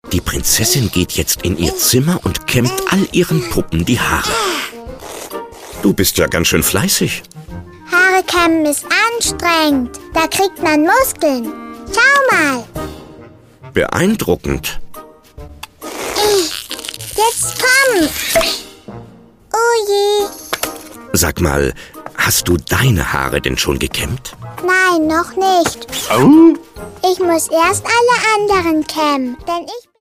Die Prinzessin geht jetzt in ihr Zimmer und kämmt all ihren Puppen die Haare. Du bist ja ganz schön fleißig. Haare kämmen ist anstrengend. Da kriegt man Muskeln. Schau mal. Beeindruckend. Jetzt komm. Oh je. Sag mal, hast du deine Haare denn schon gekämmt? Nein, noch nicht. Ich muss erst alle anderen kämmen, denn ich